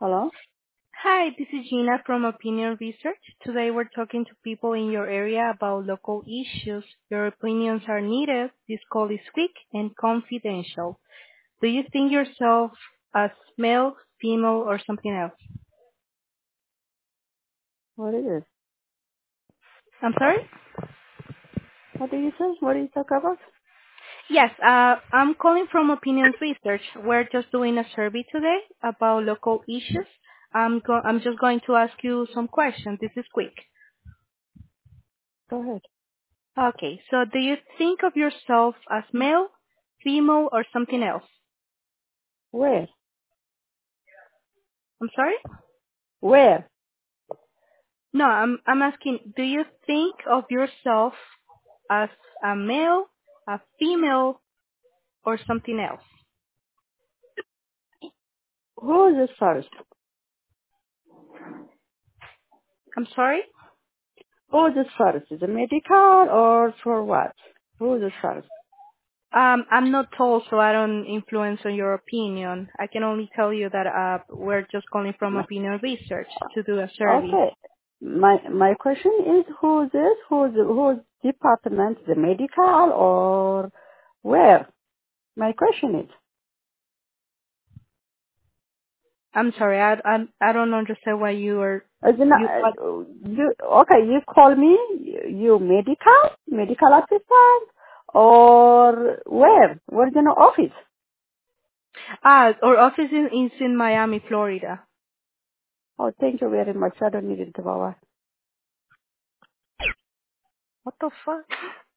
Hello? Hi, this is Gina from Opinion Research. Today we're talking to people in your area about local issues. Your opinions are needed. This call is quick and confidential. Do you think yourself as male, female, or something else? What is it? I'm sorry? What do you say? What do you talk about? Yes, I'm calling from Opinion Research. We're just doing a survey today about local issues. I'm just going to ask you some questions. This is quick. Go ahead. Okay, so do you think of yourself as male, female, or something else? Where? I'm sorry? Where? No, I'm asking, do you think of yourself as a male, a female, or something else? Who is this first? I'm sorry? Who is this first? Is it medical or for what? Who is this first? I'm not told, so I don't influence on your opinion. I can only tell you that we're just calling from Opinion Research to do a survey. Okay. My question is who is this? Who's department? The medical or where? My question is. I'm sorry, I don't understand why you are Is it not, you what you call me, you medical assistant, or where? Where's your office? our office is in Miami, Florida. Oh, thank you very much. I don't need it, Baba. What the fuck?